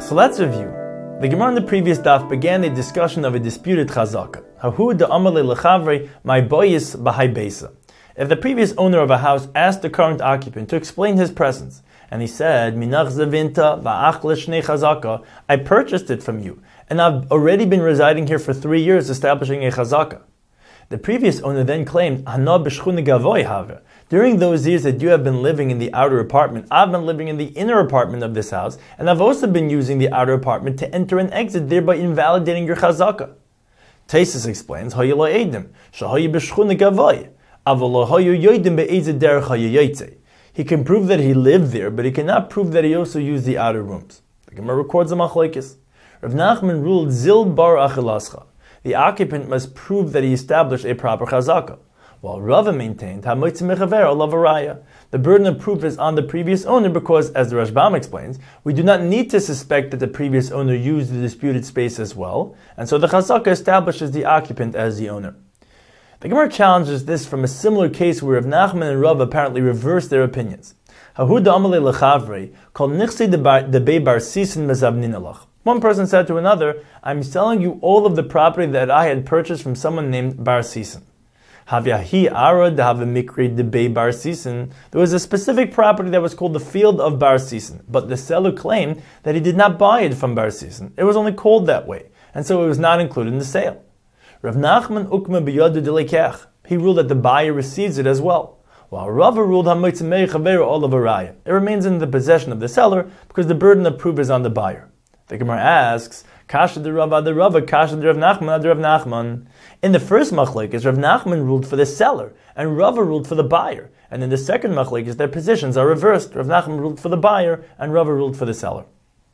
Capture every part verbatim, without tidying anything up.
So let's review. The Gemara in the previous daf began a discussion of a disputed chazaka. Hahu de amale lechavre my boyis b'hai beisa. If the previous owner of a house asked the current occupant to explain his presence, and he said, Minach zevinta va'ach l'shnei chazaka, I purchased it from you, and I've already been residing here for three years establishing a chazaka. The previous owner then claimed, Hana b'shchuna gavoy have. During those years that you have been living in the outer apartment, I've been living in the inner apartment of this house, and I've also been using the outer apartment to enter and exit, thereby invalidating your chazaka. Taisus explains, Hayelo edim, shahayi b'shchuna gavoy, avolo hayu yoidim be'ezid derech hayu. He can prove that he lived there, but he cannot prove that he also used the outer rooms. The Gemara records a machlokes. Rav Nachman ruled zil bar achilascha. The occupant must prove that he established a proper chazaka, while Rava maintained hamoitzi mechaver olav araya. The burden of proof is on the previous owner because, as the Rashbam explains, we do not need to suspect that the previous owner used the disputed space as well, and so the chazaka establishes the occupant as the owner. The Gemara challenges this from a similar case where Rav Nachman and Rav apparently reversed their opinions. Hahu da amalei lechavre kol nichsi debei bar sisin mezavnin alach. One person said to another, I'm selling you all of the property that I had purchased from someone named Bar Sisin. Havyahi ara dehave mikri debei Bar Sisin. There was a specific property that was called the field of Bar Sisin, but the seller claimed that he did not buy it from Bar Sisin. It was only called that way, and so it was not included in the sale. Rav Nachman ukma biyadu delekech. He ruled that the buyer receives it as well, while Rava ruled hamoitzi mechaver olav araya. It remains in the possession of the seller because the burden of proof is on the buyer. The Gemara asks, Kasha de Rava de Rava, Kasha de Rav Nachman de Rav Nachman. In the first machlokes, Rav Nachman ruled for the seller, and Rava ruled for the buyer. And in the second machlokes, their positions are reversed. Rav Nachman ruled for the buyer, and Rava ruled for the seller.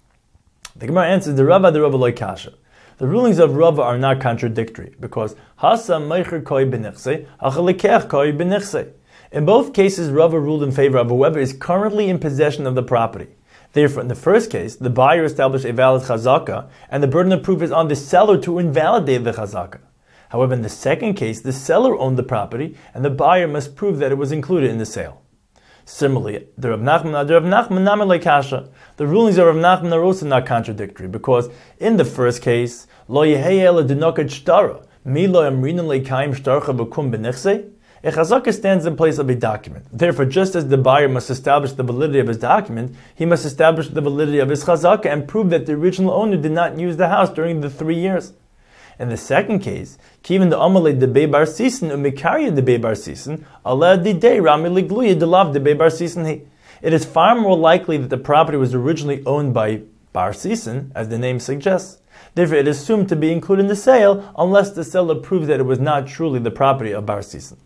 The Gemara answers, the Rava de Rava loy Kasha. The rulings of Rava are not contradictory, because Hasa meicher koi benichse, achalekech koi benichse. In both cases, Rava ruled in favor of whoever is currently in possession of the property. Therefore, in the first case, the buyer established a valid chazaka, and the burden of proof is on the seller to invalidate the chazaka. However, in the second case, the seller owned the property, and the buyer must prove that it was included in the sale. Similarly, the Rav Nachman, the Rav Nachman namelei kasha. The rulings of Rav Nachman are also not contradictory, because in the first case, lo yehei ela dinokad shtara, mi lo amrinan leikaim shtarcha v'kum benichse. A chazaka stands in place of a document. Therefore, just as the buyer must establish the validity of his document, he must establish the validity of his chazaka and prove that the original owner did not use the house during the three years. In the second case, kiven the amalei debei bar sisin umikaria debei bar sisin, ala didei rami ligluya delav debei bar sisin he. It is far more likely that the property was originally owned by Bar Sisin, as the name suggests. Therefore, it is assumed to be included in the sale unless the seller proves that it was not truly the property of Bar Sisin.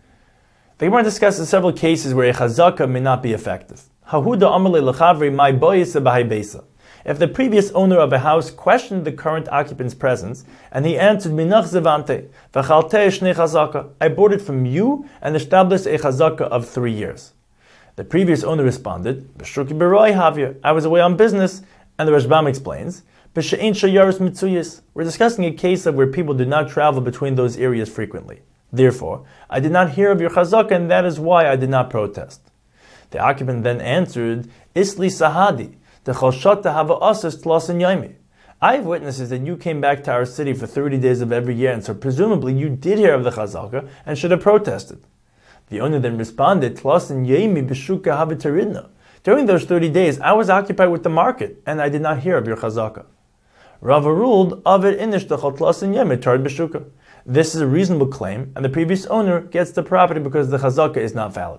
The Gemara discusses several cases where a chazaka may not be effective. Hahuda amalei lechavri my boyis b'hai beisa. If the previous owner of a house questioned the current occupant's presence, and he answered minach zevante v'chalte shnei chazaka, I bought it from you and established a chazaka of three years. The previous owner responded, b'shuki b'roi havya, I was away on business, and the Rashbam explains, b'she'ein shayaris mitzuyis. We're discussing a case of where people do not travel between those areas frequently. Therefore, I did not hear of your chazaka, and that is why I did not protest. The occupant then answered, Isli sahadi, the chalshat hava asas tlasin yaimi. I have witnesses that you came back to our city for thirty days of every year, and so presumably you did hear of the chazaka and should have protested. The owner then responded, Tlasin yaimi b'shuka havitaridna. During those thirty days, I was occupied with the market, and I did not hear of your chazaka. Rava ruled, Avid inish dechal tlasin yaimi tard b'shuka. This is a reasonable claim, and the previous owner gets the property because the chazaka is not valid.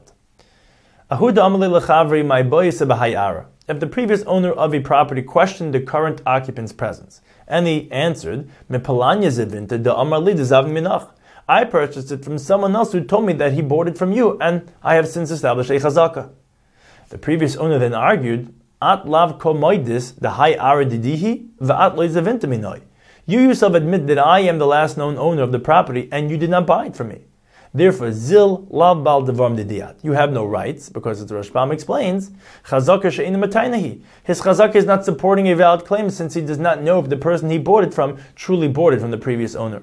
Ahuda amalei lechavri my boyis b'hai ara. If the previous owner of a property questioned the current occupant's presence, and he answered, Mepalanya zevinta de amarli dezav minach. I purchased it from someone else who told me that he bought it from you, and I have since established a chazaka. The previous owner then argued, At lav komoidis the hai ara didihi v'at lo zevinta minoi. You yourself admit that I am the last known owner of the property, and you did not buy it from me. Therefore, zil lav bal devarm didiyat. You have no rights, because as the Rashbam explains, chazaka she'ina mataynahi. His chazaka is not supporting a valid claim since he does not know if the person he bought it from truly bought it from the previous owner.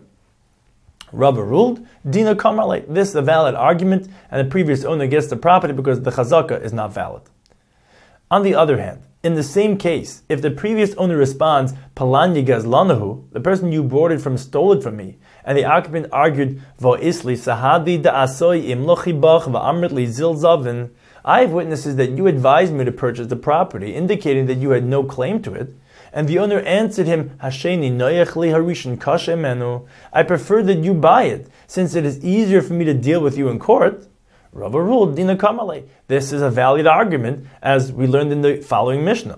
Rava ruled, dina kamarle. This is a valid argument, and the previous owner gets the property because the chazaka is not valid. On the other hand, In the same case, if the previous owner responds, Palanya gazlanahu, the person you bought it from stole it from me, and the occupant argued, Vo isli sahadi da asoy im lochibach va'amrit li zilzavin, I have witnesses that you advised me to purchase the property, indicating that you had no claim to it. And the owner answered him, Hasheni noyach li harishin kasha menu, I prefer that you buy it, since it is easier for me to deal with you in court. Rava ruled, Dina Kamale. This is a valid argument, as we learned in the following Mishnah.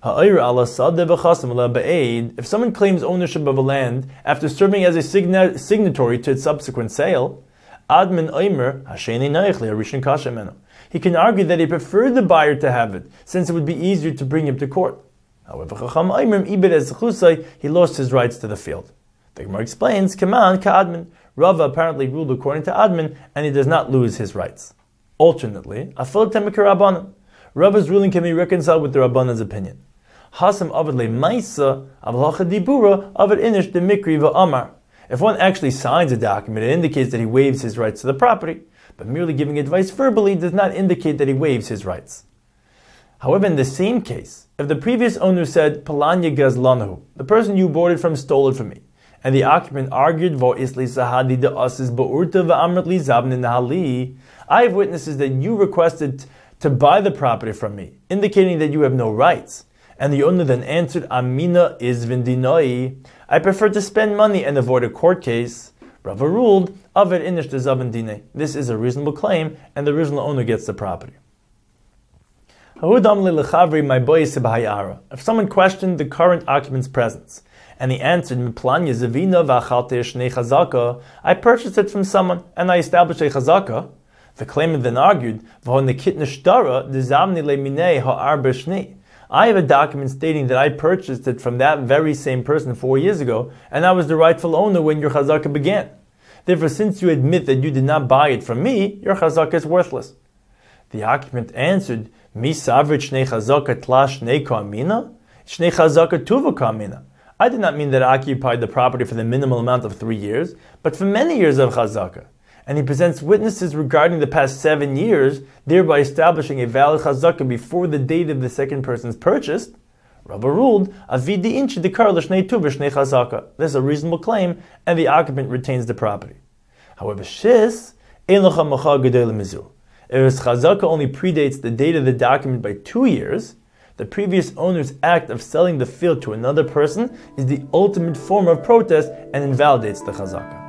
If someone claims ownership of a land after serving as a signa- signatory to its subsequent sale, Admin Oimer, Hasheni Neichli, Harishin Kasha, he can argue that he preferred the buyer to have it, since it would be easier to bring him to court. However, Chacham Oimer, Ibid as Chusay, he lost his rights to the field. The Gemara explains, Kaman Ka'admin. Rava apparently ruled according to Admin, and he does not lose his rights. Alternately, Afil Temikar Rabbanan. Rava's ruling can be reconciled with the Rabbanan's opinion. Hasam Avad Le Maisa, Avlacha Dibura, Avad Inish de Mikri Va'amar. If one actually signs a document, it indicates that he waives his rights to the property, but merely giving advice verbally does not indicate that he waives his rights. However, in the same case, if the previous owner said, Palanya Gazlanahu, the person you bought it from stole it from me, and the occupant argued, Vo isli sahadi de asis ba'urta va'amrit li zabnin nahali, I have witnesses that you requested to buy the property from me, indicating that you have no rights. And the owner then answered, Amina izvin dinoi, I prefer to spend money and avoid a court case. Rava ruled, Aver inish de zabin dine. This is a reasonable claim, and the original owner gets the property. If someone questioned the current occupant's presence, and he answered, I purchased it from someone, and I established a chazaka. The claimant then argued, I have a document stating that I purchased it from that very same person four years ago, and I was the rightful owner when your chazaka began. Therefore, since you admit that you did not buy it from me, your chazaka is worthless. The occupant answered, Mi savrit shnei chazaka tlash shnei kamina? Shnei chazaka tuva kamina. I did not mean that I occupied the property for the minimal amount of three years, but for many years of chazaka. And he presents witnesses regarding the past seven years, thereby establishing a valid chazaka before the date of the second person's purchase. Rava ruled, Avidi inchi dekar l'shnei tuva shnei chazaka. This is a reasonable claim, and the occupant retains the property. However, shis, ein l'cha macha gedei l'mizu. If his chazaka only predates the date of the document by two years, the previous owner's act of selling the field to another person is the ultimate form of protest and invalidates the chazaka.